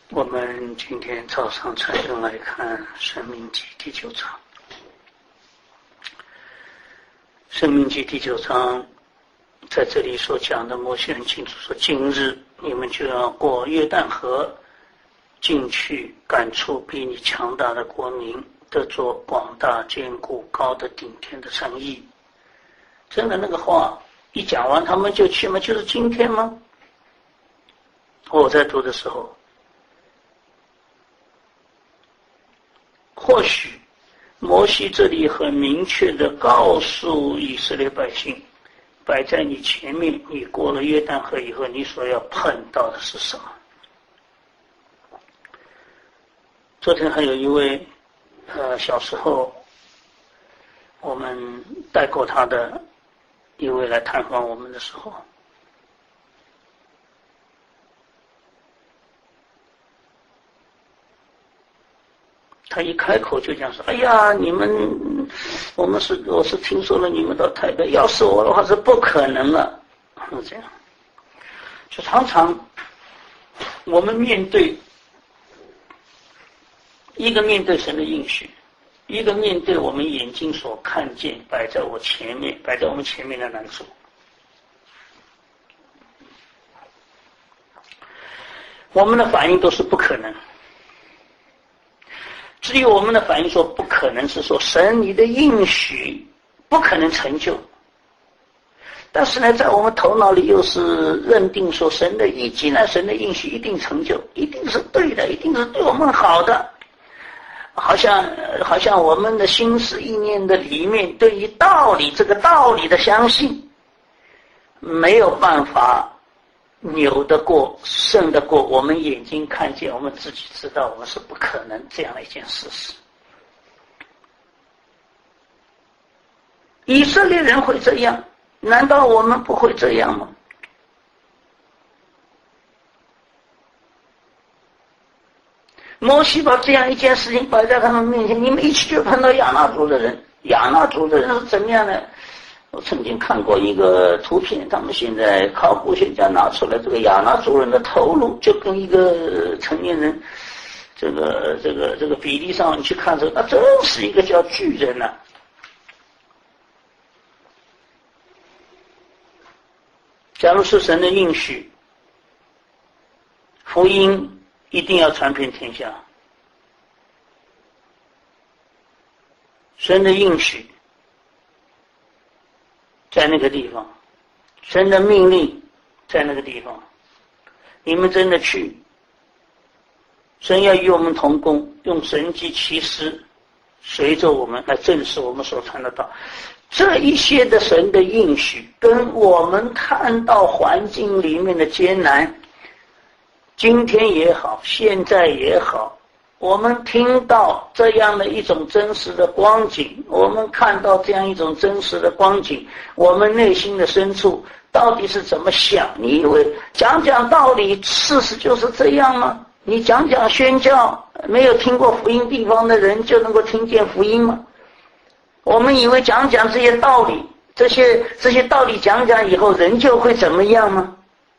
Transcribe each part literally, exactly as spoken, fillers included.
我们今天早上才用来看《申命记》第九章。《申命记》第九章在这里所讲的，摩西很清楚说：今日你们就要过约旦河，进去赶出比你强大的国民，得着广大坚固高的顶天的城邑。真的那个话一讲完，他们就去吗？就是今天吗？我在读的时候，或许摩西这里很明确地告诉以色列百姓，摆在你前面，你过了约旦河以后，你所要碰到的是什么。昨天还有一位呃小时候我们带过他的一位来探访我们的时候，他一开口就讲说：哎呀，你们我们是我是听说了你们到台北，要是我的话是不可能了。是这样，就常常我们面对一个面对神的应许，一个面对我们眼睛所看见摆在我前面摆在我们前面的难处，我们的反应都是不可能。至于我们的反应说不可能，是说神你的应许不可能成就，但是呢，在我们头脑里又是认定说神的意，既然神的应许一定成就，一定是对的，一定是对我们好的，好像好像我们的心思意念的里面对于道理这个道理的相信没有办法扭得过胜得过我们眼睛看见，我们自己知道我们是不可能这样的一件事实。以色列人会这样，难道我们不会这样吗？摩西把这样一件事情摆在他们面前，你们一起就碰到亚衲族的人。亚衲族的人是怎么样呢？我曾经看过一个图片，他们现在考古学家拿出来这个亚衲族人的头颅，就跟一个成年人这个这个这个比例上你去看这个，那真是一个叫巨人啊。假如是神的应许，福音一定要传遍天下，神的应许在那个地方，神的命令在那个地方，你们真的去，神要与我们同工，用神迹奇事随着我们来证实我们所传的道。这一些的神的应许跟我们看到环境里面的艰难，今天也好，现在也好，我们听到这样的一种真实的光景，我们看到这样一种真实的光景，我们内心的深处到底是怎么想？你以为讲讲道理事实就是这样吗？你讲讲宣教，没有听过福音地方的人就能够听见福音吗？我们以为讲讲这些道理，这些这些道理讲讲以后人就会怎么样吗？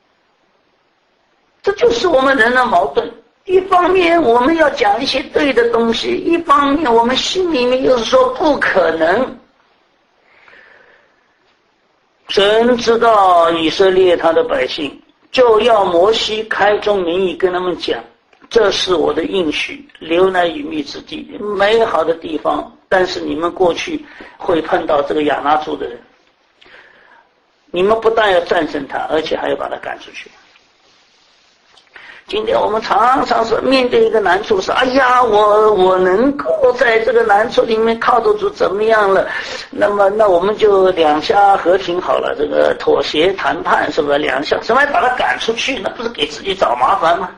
这就是我们人的矛盾。一方面我们要讲一些对的东西，一方面我们心里面又是说不可能。神知道以色列他的百姓，就要摩西开宗明义跟他们讲，这是我的应许，流奶与蜜之地，美好的地方，但是你们过去会碰到这个亚衲族的人，你们不但要战胜他，而且还要把他赶出去。今天我们常常是面对一个难处，是哎呀，我我能够在这个难处里面靠得住，怎么样了？那么那我们就两下和平好了，这个妥协谈判是不是？两下什么把他赶出去，那不是给自己找麻烦吗？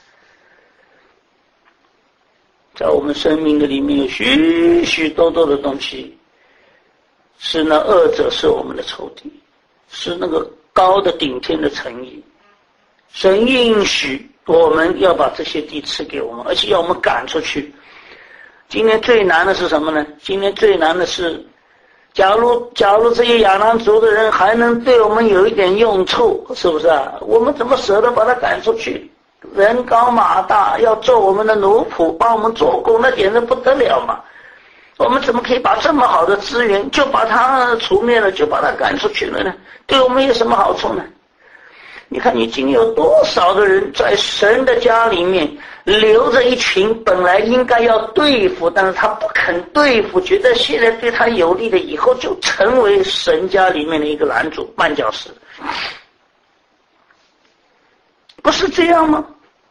在我们生命的里面有许许多多的东西，是那恶者是我们的仇敌，是那个高的顶天的诚意。神应许我们要把这些地赐给我们，而且要我们赶出去。今天最难的是什么呢？今天最难的是，假如假如这些亚衲族的人还能对我们有一点用处，是不是啊？我们怎么舍得把他赶出去？ 人高马大，要做我们的奴仆，帮我们做工，那简直不得了嘛！我们怎么可以把这么好的资源就把它除灭了，就把它赶出去了呢？对我们有什么好处呢？你看，你今天有多少的人在神的家里面留着一群本来应该要对付，但是他不肯对付，觉得现在对他有利的，以后就成为神家里面的一个拦阻绊脚石，不是这样吗？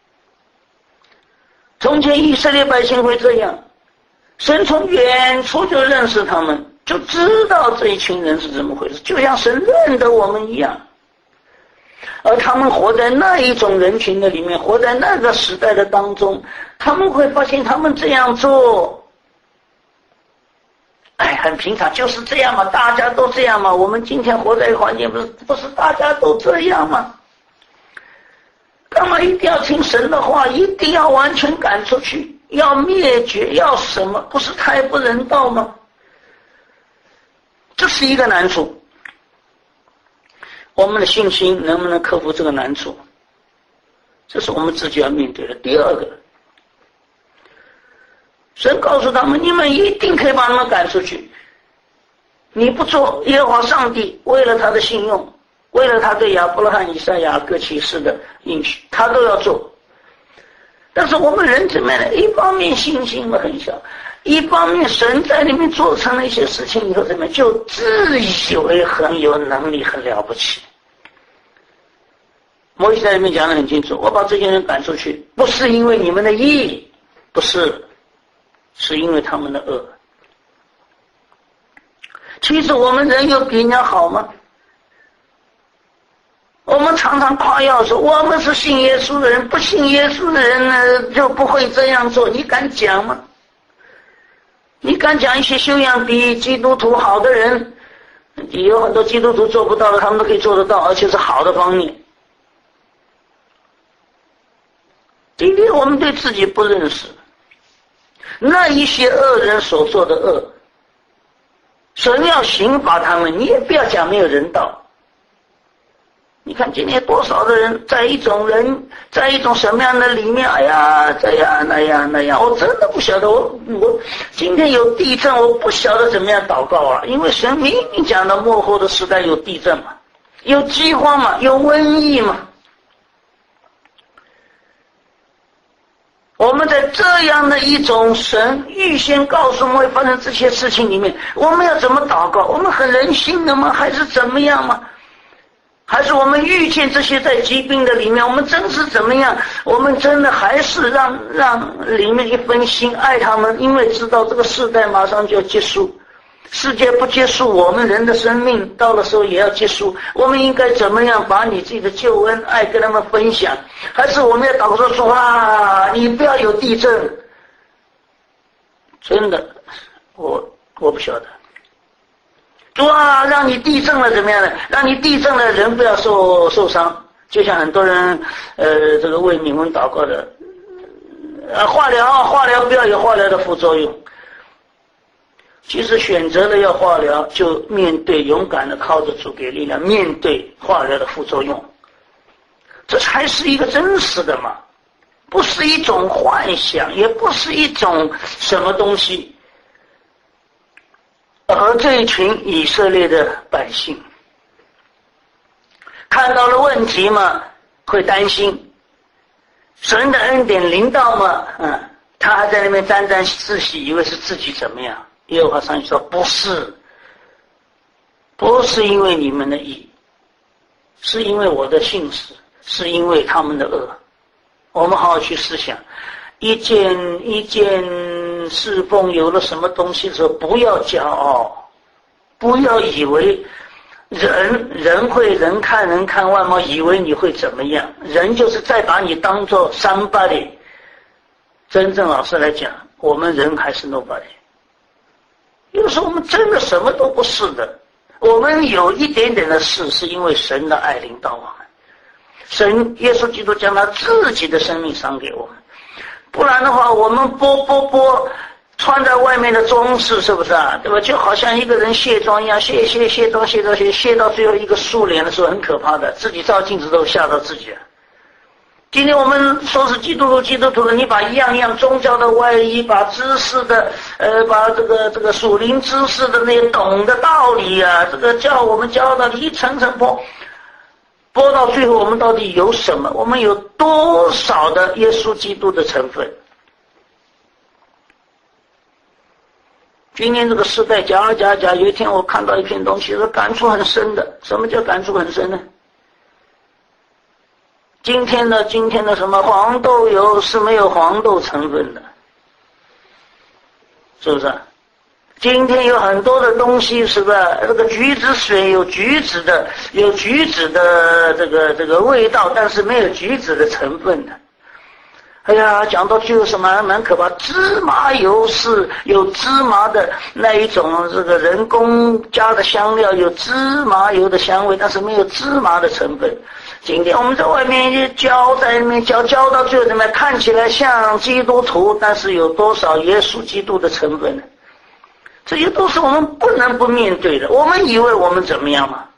从前以色列百姓会这样，神从远处就认识他们，就知道这一群人是怎么回事，就像神认得我们一样。而他们活在那一种人群的里面，活在那个时代的当中，他们会发现他们这样做，哎，很平常，就是这样嘛，大家都这样嘛。我们今天活在一个环境，不是不是大家都这样吗？干嘛一定要听神的话，一定要完全赶出去，要灭绝，要什么？不是太不人道吗？这是一个难处。我们的信心能不能克服这个难处，这是我们自己要面对的。第二个，神告诉他们，你们一定可以把他们赶出去，你不做，耶和华上帝为了他的信用，为了他对亚伯拉罕、以撒、雅各启示的应许，他都要做。但是我们人怎么样呢？一方面信心很小，一方面神在里面做成了一些事情以后，怎么样就自以为很有能力，很了不起。摩西在里面讲得很清楚，我把这些人赶出去，不是因为你们的义，不是，是因为他们的恶。其实我们人有比人家好吗？我们常常夸耀说我们是信耶稣的人，不信耶稣的人呢就不会这样做，你敢讲吗？你敢讲一些修养比基督徒好的人，有很多基督徒做不到的，他们都可以做得到，而且是好的方面。今天我们对自己不认识，那一些恶人所做的恶，神要刑罚他们，你也不要讲没有人道。你看今天多少的人在一种人在一种什么样的里面，哎呀这样那样那样，我真的不晓得，我我今天有地震，我不晓得怎么样祷告啊，因为神明明讲的末后的时代有地震嘛，有饥荒嘛，有瘟疫嘛。我们在这样的一种神预先告诉我们会发生这些事情里面，我们要怎么祷告？我们很人性的吗？还是怎么样吗？还是我们遇见这些在疾病的里面，我们真是怎么样？我们真的还是让让里面一份心爱他们，因为知道这个世代马上就要结束，世界不结束，我们人的生命到了时候也要结束。我们应该怎么样把你自己的救恩爱跟他们分享？还是我们要祷告说啊，你不要有地震？真的，我我不晓得。哇，让你地震了怎么样呢？让你地震了，人不要受受伤。就像很多人，呃，这个为你们祷告的，呃，化疗，化疗不要有化疗的副作用。其实选择了要化疗，就面对勇敢的靠着主给力量，面对化疗的副作用，这才是一个真实的嘛，不是一种幻想，也不是一种什么东西。而这一群以色列的百姓看到了问题嘛，会担心神的恩典临到嘛，嗯，他还在那边沾沾自喜，以为是自己怎么样。耶和华上去说，不是，不是因为你们的义，是因为我的信实，是因为他们的恶。我们好好去思想，一件一件侍奉有了什么东西的时候，不要骄傲，不要以为人人会人看人看外貌，以为你会怎么样，人就是再把你当作 somebody。 真正老实来讲，我们人还是 nobody。 有时候我们真的什么都不是的，我们有一点点的事，是因为神的爱领导我们，神耶稣基督将他自己的生命赏给我们，不然的话我们播播播穿在外面的装饰，是不是啊？对吧？就好像一个人卸妆一样，卸卸卸妆卸妆卸卸到最后一个素脸的时候，很可怕的，自己照镜子都吓到自己了。 今天我们说是基督徒，基督徒的，你把一样一样宗教的外衣，把知识的，呃，把这个这个属灵知识的那些懂的道理啊，这个教我们教的一层层剥，剥到最后，我们到底有什么？我们有多少的耶稣基督的成分？今天这个时代讲啊讲讲，有一天我看到一篇东西，说感触很深的。什么叫感触很深呢？今天的今天的什么黄豆油是没有黄豆成分的，是不是？今天有很多的东西，是吧？这个橘子水有橘子的，有橘子的这个这个味道，但是没有橘子的成分的。哎呀，讲到最后什么蛮可怕，芝麻油是有芝麻的那一种这个人工加的香料，有芝麻油的香味，但是没有芝麻的成分。今天我们在外面教，在里面教教到最后怎么样？看起来像基督徒，但是有多少耶稣基督的成分呢？这些都是我们不能不面对的。我们以为我们怎么样嘛？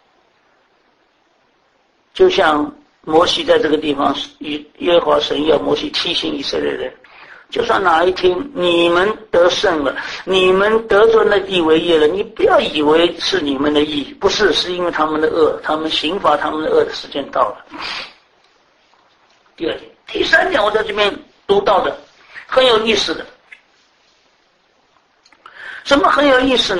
就像摩西在这个地方，耶和华神要摩西提醒以色列人，就算哪一天你们得胜了，你们得着那地为业了，你不要以为是你们的义，不是，是因为他们的恶，他们刑罚他们的恶的时间到了。第二点，第三点，我在这边读到的很有意思的。什么很有意思呢？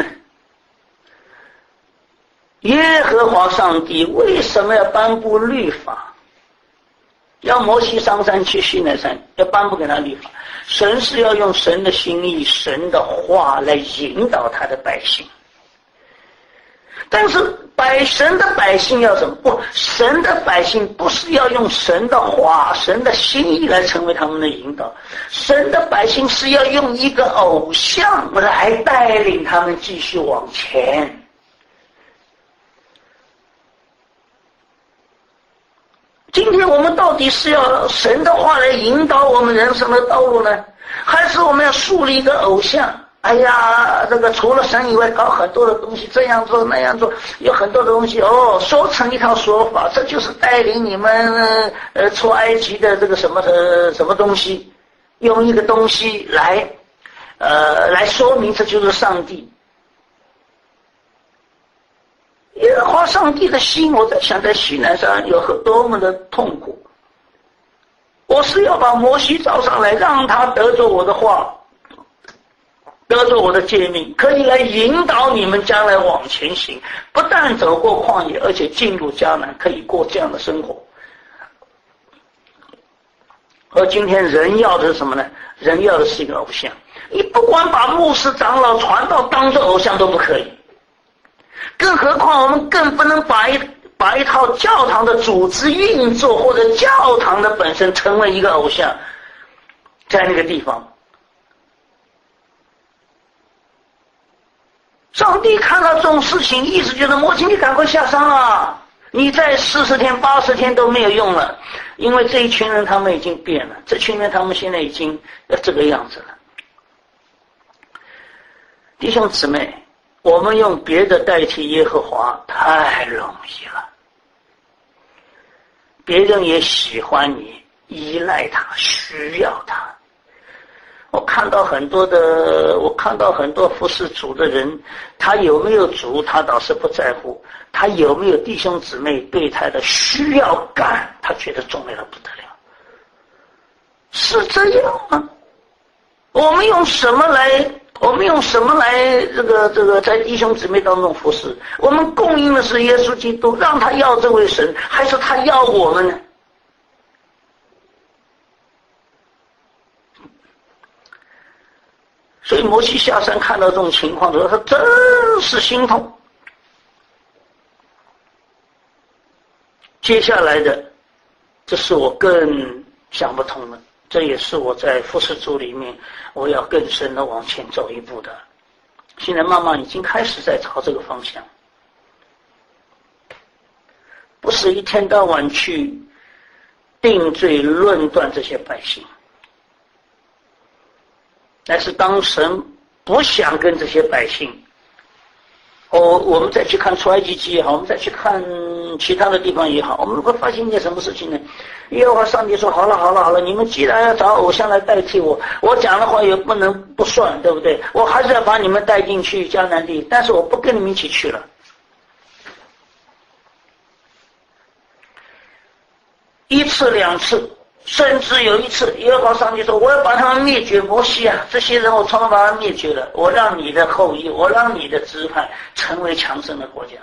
耶和华上帝为什么要颁布律法？要摩西上山去西奈山，要颁布给他律法。神是要用神的心意、神的话来引导他的百姓。但是百神的百姓要什么？不，神的百姓不是要用神的话、神的心意来成为他们的引导，神的百姓是要用一个偶像来带领他们继续往前。今天我们到底是要神的话来引导我们人生的道路呢，还是我们要树立一个偶像？哎呀，这个除了神以外搞很多的东西，这样做那样做，有很多的东西哦，说成一套说法，这就是带领你们呃出埃及的这个什么呃什么东西，用一个东西来呃来说明这就是上帝。耶和华上帝的心，我在想在西南山有多么的痛苦。我是要把摩西找上来，让他得着我的话，得着我的诫命，可以来引导你们将来往前行，不但走过旷野，而且进入迦南，可以过这样的生活。而今天人要的是什么呢？人要的是一个偶像。你不管把牧师长老传道当作偶像都不可以，更何况我们更不能把一把一套教堂的组织运作或者教堂的本身成为一个偶像，在那个地方。上帝看到这种事情，一直觉得摩西你赶快下山啊，你在四十天八十天都没有用了，因为这一群人他们已经变了，这群人他们现在已经这个样子了。弟兄姊妹，我们用别的代替耶和华太容易了，别人也喜欢你，依赖他，需要他。我看到很多的，我看到很多服侍主的人，他有没有主，他倒是不在乎；他有没有弟兄姊妹对他的需要感，他觉得重要的不得了。是这样吗？我们用什么来？我们用什么来这个这个在弟兄姊妹当中服侍？我们供应的是耶稣基督，让他要这位神，还是他要我们呢？所以摩西下山看到这种情况的时候，他真是心痛。接下来的，这是我更想不通的，这也是我在服侍主里面我要更深的往前走一步的。现在慢慢已经开始在朝这个方向，不是一天到晚去定罪论断这些百姓，但是当神不想跟这些百姓，哦，我们再去看出埃及记也好，我们再去看其他的地方也好，我们会发现一件什么事情呢？ 耶和华上帝说：“好了，好了，好了，你们既然要找偶像来代替我，我讲的话也不能不算，对不对？我还是要把你们带进去迦南地，但是我不跟你们一起去了。”一次两次，甚至有一次，耶和华上帝说：“我要把他们灭绝。摩西啊，这些人我从来把他们灭绝了，我让你的后裔，我让你的支派成为强盛的国家。”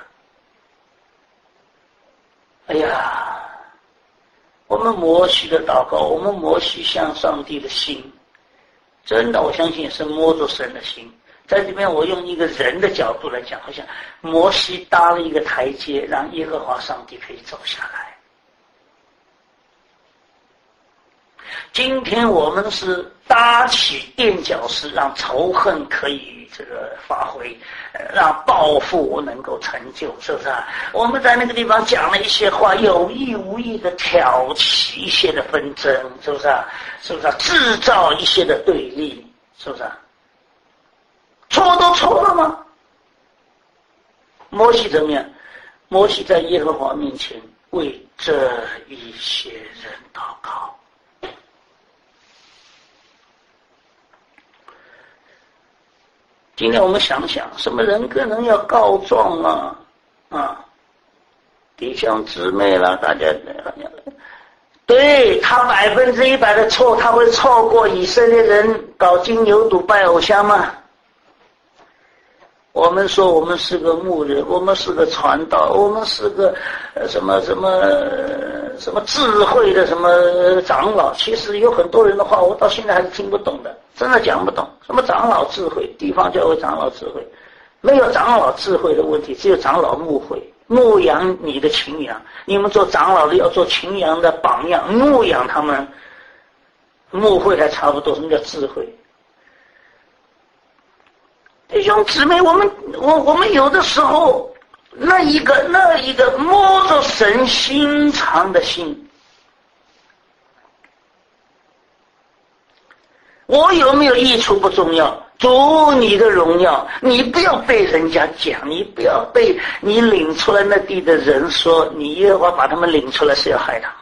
哎呀，我们摩西的祷告，我们摩西向上帝的心，真的，我相信也是摸着神的心。在这边，我用一个人的角度来讲，好像摩西搭了一个台阶，让耶和华上帝可以走下来。今天我们是搭起垫脚石，让仇恨可以这个发挥，让报复能够成就，是不是啊？我们在那个地方讲了一些话，有意无意的挑起一些的纷争，是不是啊？是不是啊？制造一些的对立，是不是啊？错都错了吗？摩西怎么样？摩西在耶和华面前为这一些人祷告。今天我们想想，什么人跟人要告状啊？啊，弟兄姊妹啦，大家，对他百分之一百的错，他会错过以色列人搞金牛犊拜偶像吗？我们说我们是个牧人，我们是个传道，我们是个呃什么什么什么智慧的什么长老，其实有很多人的话，我到现在还是听不懂的，真的讲不懂。什么长老智慧，地方教会长老智慧，没有长老智慧的问题，只有长老牧会，牧养你的群羊。你们做长老的要做群羊的榜样，牧养他们，牧会还差不多。什么叫智慧？弟兄姊妹，我们我我们有的时候那一个那一个摸着神心肠的心，我有没有益处不重要，主你的荣耀，你不要被人家讲，你不要被你领出来那地的人说，你耶和华把他们领出来是要害他们，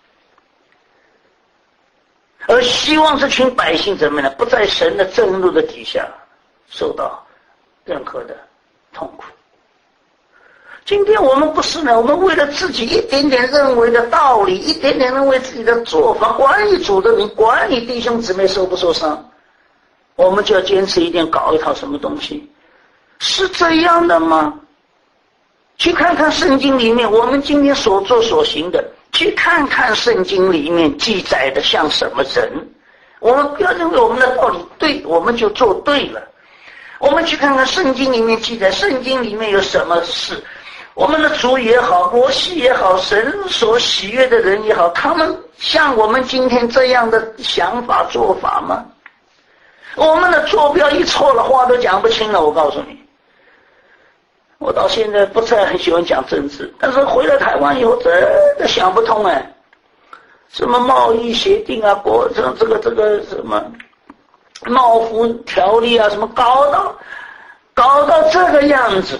而希望这群百姓怎么呢？不在神的正路的底下受到任何的痛苦。今天我们不是呢，我们为了自己一点点认为的道理，一点点认为自己的做法，管你主的名，管你弟兄姊妹受不受伤，我们就要坚持一定搞一套什么东西，是这样的吗？去看看圣经里面我们今天所做所行的，去看看圣经里面记载的像什么人，我们不要认为我们的道理对，我们就做对了。我们去看看圣经里面记载，圣经里面有什么事，我们的主也好，摩西也好，神所喜悦的人也好，他们像我们今天这样的想法做法吗？我们的坐标一错了，话都讲不清了。我告诉你，我到现在不太很喜欢讲政治，但是回了台湾以后真的想不通哎，什么贸易协定啊，国这这个这个什么贸服条例啊，什么搞到搞到这个样子，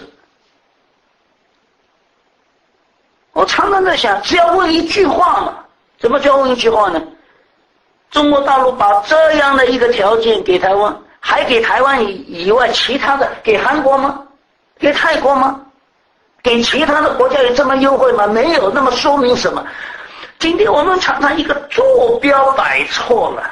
我常常在想，只要问一句话嘛，怎么叫问一句话呢？中国大陆把这样的一个条件给台湾，还给台湾以以外其他的，给韩国吗？给泰国吗？给其他的国家有这么优惠吗？没有。那么说明什么？今天我们常常一个坐标摆错了，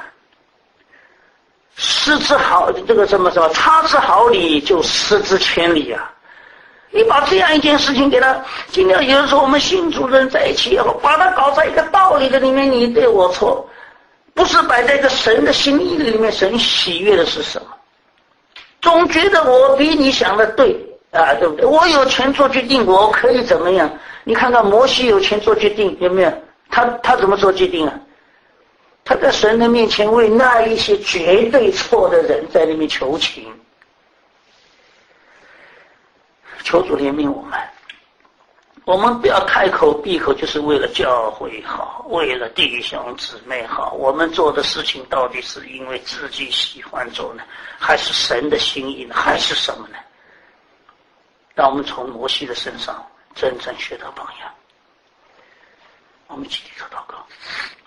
失之毫这个什么什么差之毫厘就失之千里啊！你把这样一件事情给他，今天有的时候我们新主人在一起以后，把它搞在一个道理的里面，你对我错，不是摆在一个神的心意里面，神喜悦的是什么？总觉得我比你想的对啊，对不对？我有权做决定，我可以怎么样？你看看摩西有权做决定，有没有？他他怎么做决定啊？他在神的面前为那一些绝对错的人在那边求情，求主怜悯我们。我们不要开口闭口就是为了教会好，为了弟兄姊妹好，我们做的事情到底是因为自己喜欢做呢，还是神的心意呢，还是什么呢？让我们从摩西的身上真正学到榜样。 我们一起低头祷告。